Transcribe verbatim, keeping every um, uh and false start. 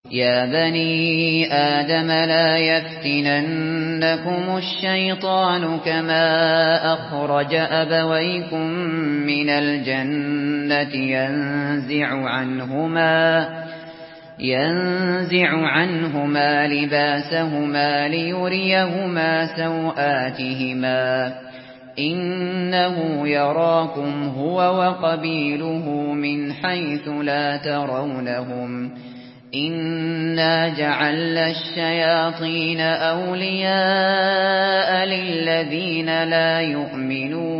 يا بني آدم لا يفتننكم الشيطان كما أخرج أبويكم من الجنة ينزع عنهما ينزع عنهما لباسهما ليريهما سوآتهما إنه يراكم هو وقبيله من حيث لا ترونهم إنا جعلنا الشياطين أولياء للذين لا يؤمنون